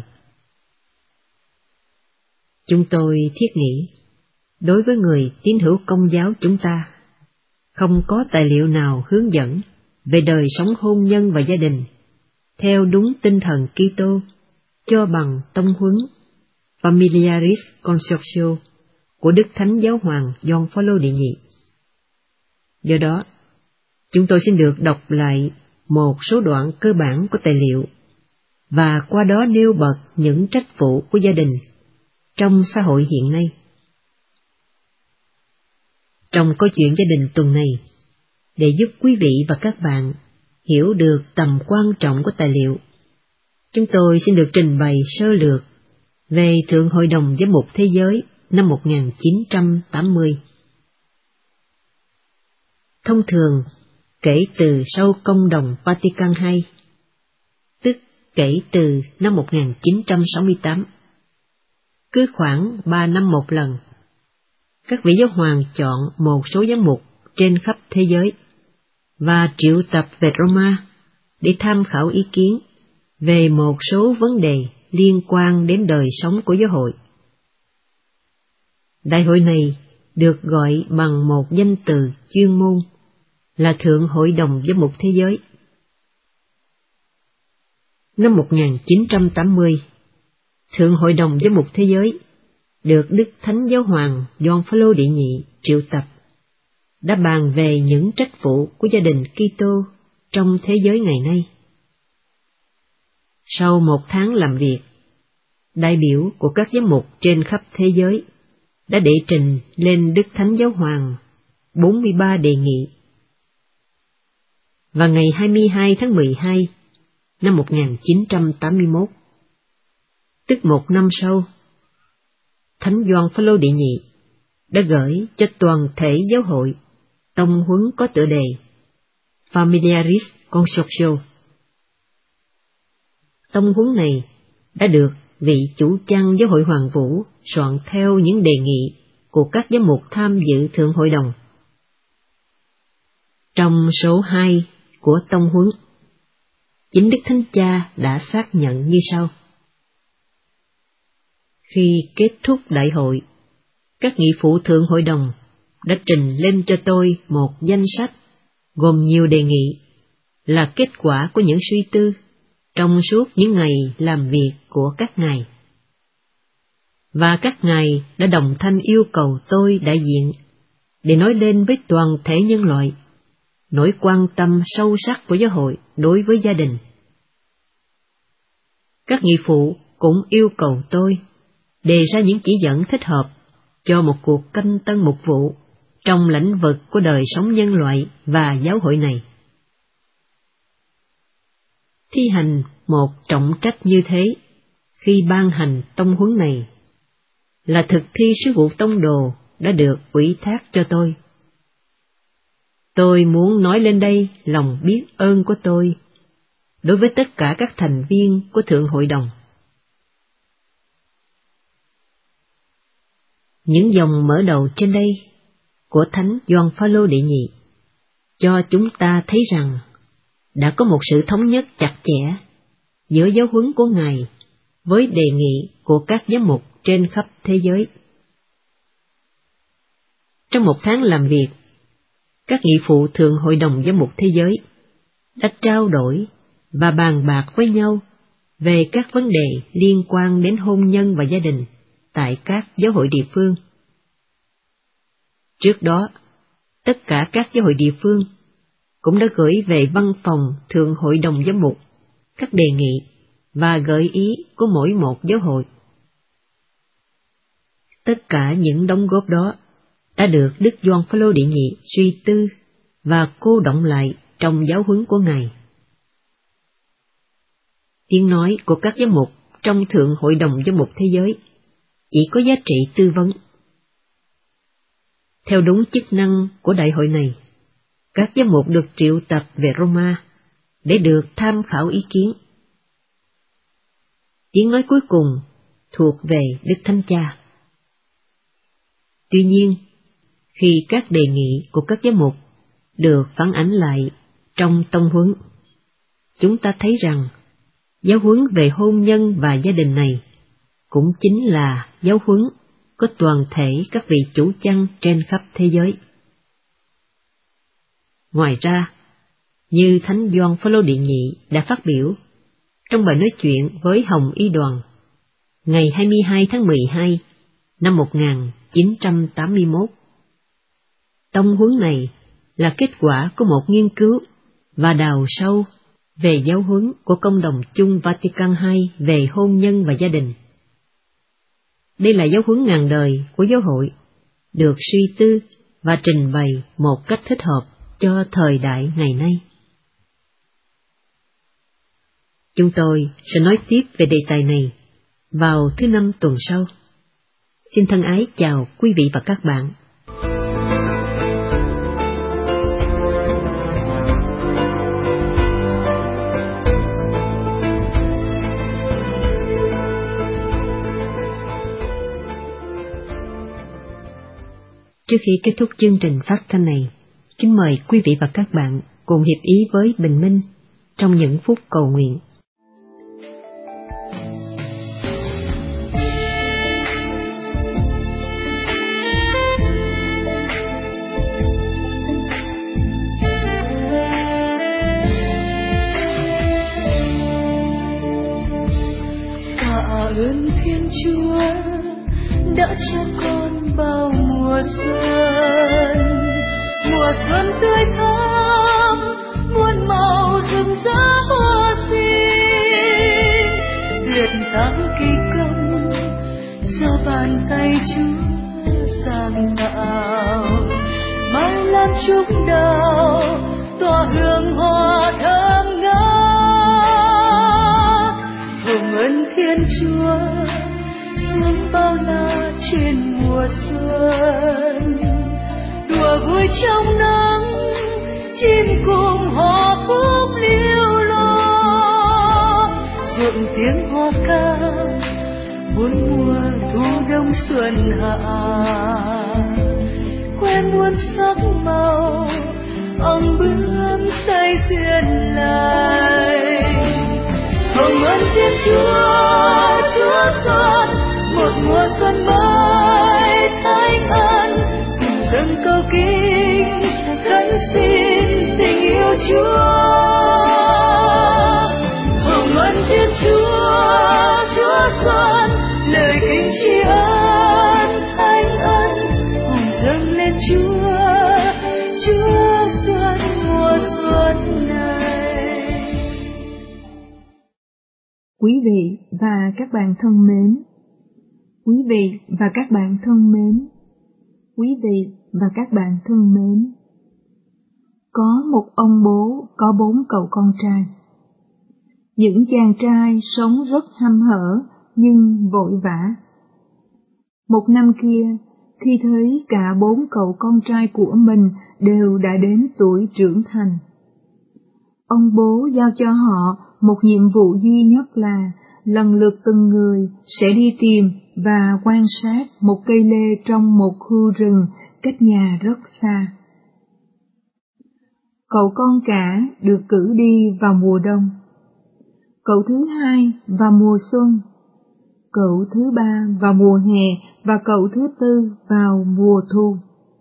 Chúng tôi thiết nghĩ, đối với người tín hữu Công giáo chúng ta, không có tài liệu nào hướng dẫn về đời sống hôn nhân và gia đình theo đúng tinh thần Kitô cho bằng tông huấn Familiaris Consortio của Đức Thánh Giáo hoàng Gioan Phaolô đệ nhị. Do đó, chúng tôi xin được đọc lại một số đoạn cơ bản của tài liệu và qua đó nêu bật những trách vụ của gia đình trong xã hội hiện nay. Trong câu chuyện gia đình tuần này, để giúp quý vị và các bạn hiểu được tầm quan trọng của tài liệu, chúng tôi xin được trình bày sơ lược về Thượng Hội đồng Giám mục Thế giới năm 1980. Thông thường, kể từ sau Công đồng Vatican II, tức kể từ năm 1968, cứ khoảng 3 năm một lần, các vị giáo hoàng chọn một số giám mục trên khắp thế giới và triệu tập về Roma để tham khảo ý kiến về một số vấn đề liên quan đến đời sống của giáo hội. Đại hội này được gọi bằng một danh từ chuyên môn là Thượng Hội đồng Giám mục Thế giới. Năm 1980, Thượng Hội đồng Giám mục Thế giới được Đức Thánh Giáo hoàng Gioan Phaolô đệ nhị triệu tập, đã bàn về những trách vụ của gia đình Kitô trong thế giới ngày nay. Sau một tháng làm việc, đại biểu của các giám mục trên khắp thế giới đã đệ trình lên Đức Thánh Giáo hoàng 43 đề nghị. Và ngày 22 tháng 12 năm 1981, tức một năm sau, Thánh Gioan Phaolô đệ nhị đã gửi cho toàn thể giáo hội tông huấn có tựa đề Familiaris Consortio. Tông huấn này đã được vị chủ chăn giáo hội Hoàng Vũ soạn theo những đề nghị của các giám mục tham dự Thượng Hội đồng. Trong số 2 của tông huấn, chính Đức Thánh Cha đã xác nhận như sau. Khi kết thúc đại hội, các nghị phụ Thượng Hội đồng đã trình lên cho tôi một danh sách gồm nhiều đề nghị, là kết quả của những suy tư trong suốt những ngày làm việc của các ngài. Và các ngài đã đồng thanh yêu cầu tôi đại diện để nói lên với toàn thể nhân loại nỗi quan tâm sâu sắc của giáo hội đối với gia đình. Các nghị phụ cũng yêu cầu tôi đề ra những chỉ dẫn thích hợp cho một cuộc canh tân mục vụ trong lĩnh vực của đời sống nhân loại và giáo hội này. Thi hành một trọng trách như thế khi ban hành tông huấn này là thực thi sứ vụ tông đồ đã được ủy thác cho tôi. Tôi muốn nói lên đây lòng biết ơn của tôi đối với tất cả các thành viên của Thượng Hội đồng. Những dòng mở đầu trên đây của Thánh Gioan Phaolô đệ nhị cho chúng ta thấy rằng đã có một sự thống nhất chặt chẽ giữa giáo huấn của Ngài với đề nghị của các giám mục trên khắp thế giới. Trong một tháng làm việc, các nghị phụ Thượng Hội đồng Giám mục Thế giới đã trao đổi và bàn bạc với nhau về các vấn đề liên quan đến hôn nhân và gia đình tại các giáo hội địa phương. Trước đó, tất cả các giáo hội địa phương cũng đã gửi về văn phòng Thượng hội đồng giám mục các đề nghị và gợi ý của mỗi một giáo hội. Tất cả những đóng góp đó đã được Đức Gioan Phaolô đệ nhị suy tư và cô đọng lại trong giáo huấn của Ngài. Tiếng nói của các giám mục trong Thượng hội đồng giám mục thế giới chỉ có giá trị tư vấn. Theo đúng chức năng của đại hội này, các giám mục được triệu tập về Roma để được tham khảo ý kiến. Tiếng nói cuối cùng thuộc về Đức Thánh Cha. Tuy nhiên, khi các đề nghị của các giám mục được phản ánh lại trong tông huấn, chúng ta thấy rằng giáo huấn về hôn nhân và gia đình này cũng chính là giáo huấn có toàn thể các vị chủ chăn trên khắp thế giới. Ngoài ra, như Thánh Gioan Phaolô đệ nhị đã phát biểu trong bài nói chuyện với Hồng Y Đoàn ngày 22 tháng 12 năm 1981. Tông huấn này là kết quả của một nghiên cứu và đào sâu về giáo huấn của Công đồng chung Vatican II về hôn nhân và gia đình. Đây là giáo huấn ngàn đời của giáo hội, được suy tư và trình bày một cách thích hợp cho thời đại ngày nay. Chúng tôi sẽ nói tiếp về đề tài này vào thứ Năm tuần sau. Xin thân ái chào quý vị và các bạn. Trước khi kết thúc chương trình phát thanh này, kính mời quý vị và các bạn cùng hiệp ý với Bình Minh trong những phút cầu nguyện. Tạ ơn Thiên Chúa đã cho con bao mùa xuân tươi thắm, muôn màu rực rỡ hoa xinh, tuyệt thắng kỳ công do bàn tay Chúa sáng tạo, mang lan trúc đào tỏa hương hoa thơm ngát. Hồng ân Thiên Chúa xuống bao la trên mùa xuân, đùa vui trong nắng, chim cùng hò khúc liêu lo, rộn tiếng hoa ca bốn mùa thu đông xuân hạ, khoe muôn sắc màu ong bướm say duyên lành. Hồng ân Thiên Chúa, Chúa Son, một mùa xuân mới thánh ân, cùng dâng câu kinh khấn xin tình yêu Chúa. Hồng ân Thiên Chúa, Chúa Son, lời kính tri ân thánh ân, cùng dâng lên Chúa, Chúa Xuân mùa xuân này. Quý vị và các bạn thân mến, quý vị và các bạn thân mến, quý vị và các bạn thân mến. Có một ông bố có 4 cậu con trai. Những chàng trai sống rất hăm hở nhưng vội vã. Một năm kia, khi thấy cả 4 cậu con trai của mình đều đã đến tuổi trưởng thành, ông bố giao cho họ một nhiệm vụ duy nhất là lần lượt từng người sẽ đi tìm và quan sát một cây lê trong một khu rừng cách nhà rất xa. Cậu con cả được cử đi vào mùa đông, cậu thứ hai vào mùa xuân, cậu thứ ba vào mùa hè và cậu thứ tư vào mùa thu.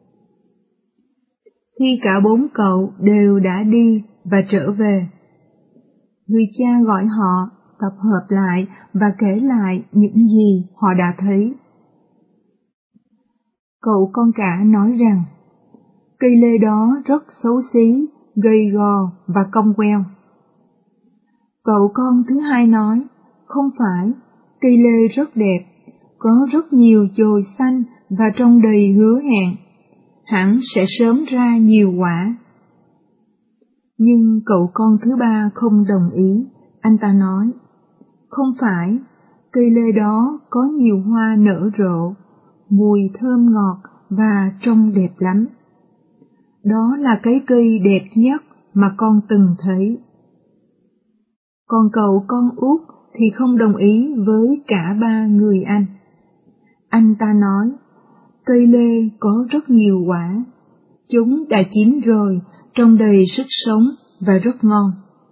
Khi cả 4 cậu đều đã đi và trở về, người cha gọi họ tập hợp lại và kể lại những gì họ đã thấy. Cậu con cả nói rằng, cây lê đó rất xấu xí, gầy gò và cong queo. Cậu con thứ hai nói, không phải, cây lê rất đẹp, có rất nhiều chồi xanh và trông đầy hứa hẹn, hẳn sẽ sớm ra nhiều quả. Nhưng cậu con thứ ba không đồng ý, anh ta nói, không phải, cây lê đó có nhiều hoa nở rộ, mùi thơm ngọt và trông đẹp lắm. Đó là cái cây đẹp nhất mà con từng thấy. Còn cậu con út thì không đồng ý với cả ba người anh. Anh ta nói, cây lê có rất nhiều quả, chúng đã chín rồi, trông đầy sức sống và rất ngon.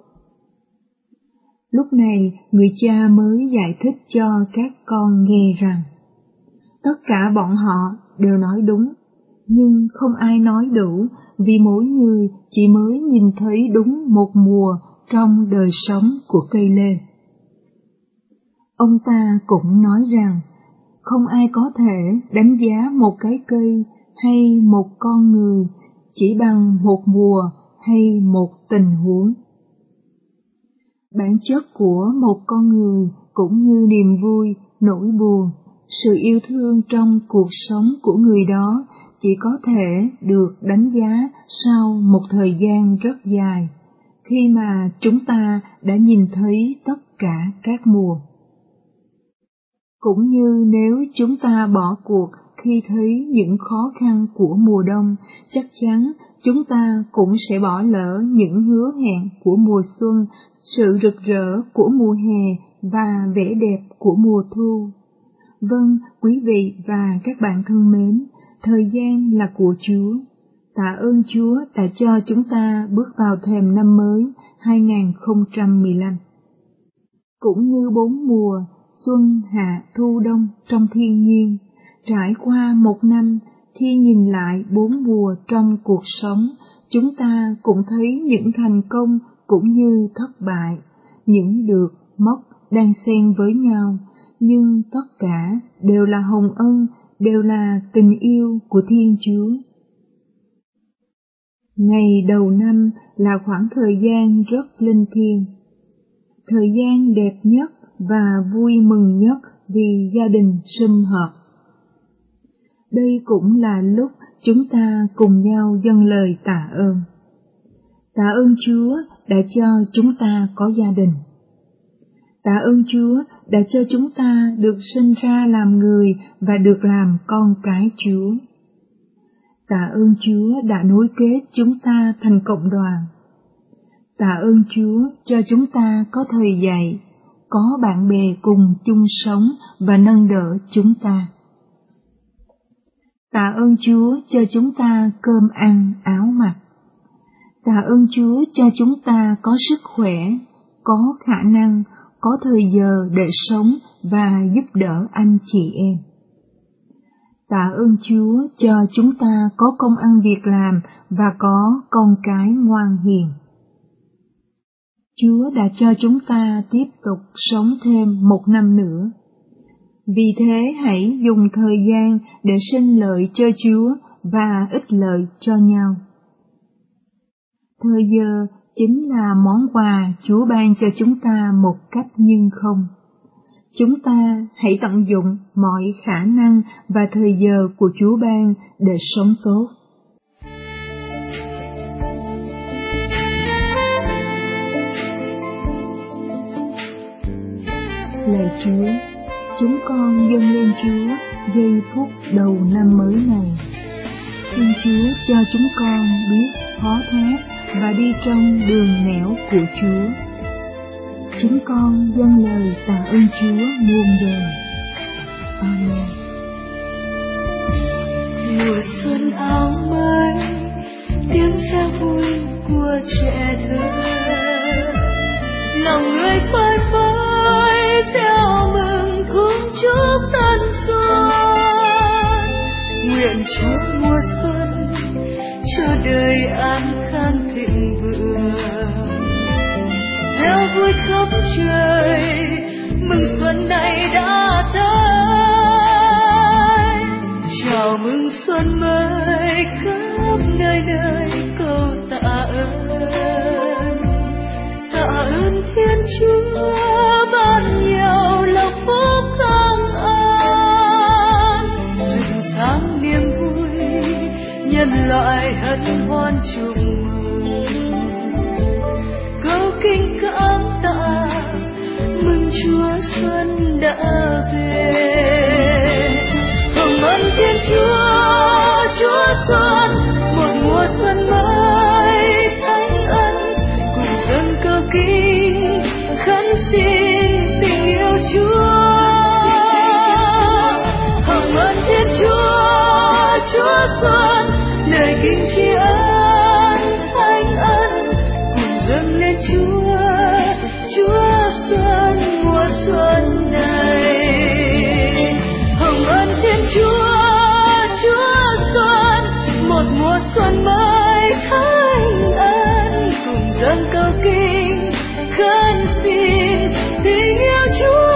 Lúc này, người cha mới giải thích cho các con nghe rằng, tất cả bọn họ đều nói đúng, nhưng không ai nói đủ vì mỗi người chỉ mới nhìn thấy đúng một mùa trong đời sống của cây lê. Ông ta cũng nói rằng, không ai có thể đánh giá một cái cây hay một con người chỉ bằng một mùa hay một tình huống. Bản chất của một con người cũng như niềm vui, nỗi buồn, sự yêu thương trong cuộc sống của người đó chỉ có thể được đánh giá sau một thời gian rất dài, khi mà chúng ta đã nhìn thấy tất cả các mùa. Cũng như nếu chúng ta bỏ cuộc khi thấy những khó khăn của mùa đông, chắc chắn chúng ta cũng sẽ bỏ lỡ những hứa hẹn của mùa xuân, sự rực rỡ của mùa hè và vẻ đẹp của mùa thu. Vâng, quý vị và các bạn thân mến, thời gian là của Chúa. Tạ ơn Chúa đã cho chúng ta bước vào thềm năm mới 2015. Cũng như 4 mùa, xuân, hạ, thu, đông trong thiên nhiên, trải qua một năm, khi nhìn lại 4 mùa trong cuộc sống, chúng ta cũng thấy những thành công cũng như thất bại, những được mất đang xen với nhau, nhưng tất cả đều là hồng ân, đều là tình yêu của Thiên Chúa. Ngày đầu năm là khoảng thời gian rất linh thiêng, thời gian đẹp nhất và vui mừng nhất vì gia đình sum họp. Đây cũng là lúc chúng ta cùng nhau dâng lời tạ ơn. Tạ ơn Chúa đã cho chúng ta có gia đình. Tạ ơn Chúa đã cho chúng ta được sinh ra làm người và được làm con cái Chúa. Tạ ơn Chúa đã nối kết chúng ta thành cộng đoàn. Tạ ơn Chúa cho chúng ta có thầy dạy, có bạn bè cùng chung sống và nâng đỡ chúng ta. Tạ ơn Chúa cho chúng ta cơm ăn, áo mặc. Tạ ơn Chúa cho chúng ta có sức khỏe, có khả năng, có thời giờ để sống và giúp đỡ anh chị em. Tạ ơn Chúa cho chúng ta có công ăn việc làm và có con cái ngoan hiền. Chúa đã cho chúng ta tiếp tục sống thêm một năm nữa. Vì thế hãy dùng thời gian để sinh lợi cho Chúa và ích lợi cho nhau. Thời giờ chính là món quà Chúa ban cho chúng ta một cách nhưng không. Chúng ta hãy tận dụng mọi khả năng và thời giờ của Chúa ban để sống tốt. Lạy Chúa, chúng con dâng lên Chúa giây phút đầu năm mới này. Xin Chúa cho chúng con biết phó thác và đi trong đường nẻo của Chúa. Chúng con dâng lời tạ ơn Chúa muôn đời. Amen. Mùa xuân áo mới, tiếng reo vui của trẻ thơ, lòng người phơi phới reo mừng khung chúc tân xuân. Nguyện cho mùa xuân cho đời an khang thịnh vượng, reo vui khắp trời mừng xuân này đã tới. Chào mừng xuân xuân mới khắp nơi nơi câu tạ ơn Thiên Chúa ban nhiều lộc phúc công an, rực sáng niềm vui nhân loại hân hoan chúc mừng, câu kinh cảm tạ mừng Chúa xuân đã về. Hồng ân Thiên Chúa, Chúa xuân, một mùa xuân mới thánh ân, cùng dâng câu kinh khấn xin tình yêu Chúa. Hồng ân Thiên Chúa, Chúa xuân, lời kinh tri ân thánh ân, cùng dâng lên Chúa, Chúa xuân mùa xuân này. Hồng ân Thiên Chúa, Chúa xuân, một mùa xuân mới khánh ân, cùng dâng câu kinh khấn xin tình yêu Chúa.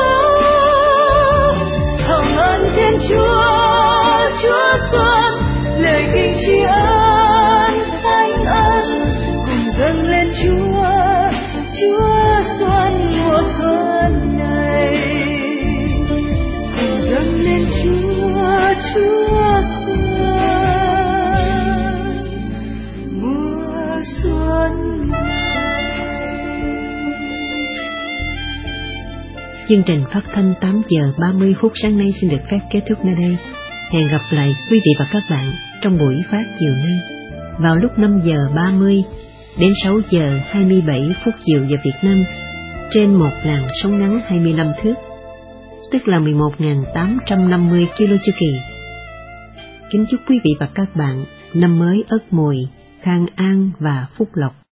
Hồng ân Thiên Chúa, Chúa xuân, lời kinh tri ân thánh ân, cùng dâng lên Chúa, Chúa xuân mùa xuân này, cùng dâng lên Chúa, Chúa xuân mùa xuân này. Chương trình phát thanh 8 giờ 30 phút sáng nay xin được phép kết thúc nơi đây. Hẹn gặp lại quý vị và các bạn trong buổi phát chiều nay vào lúc 5 giờ 30 đến 6 giờ 27 phút chiều giờ Việt Nam trên một làn sóng ngắn 25 thước, tức là 11.850 kilo chu kỳ. Kính chúc quý vị và các bạn năm mới Ất Mùi, khang an và phúc lộc.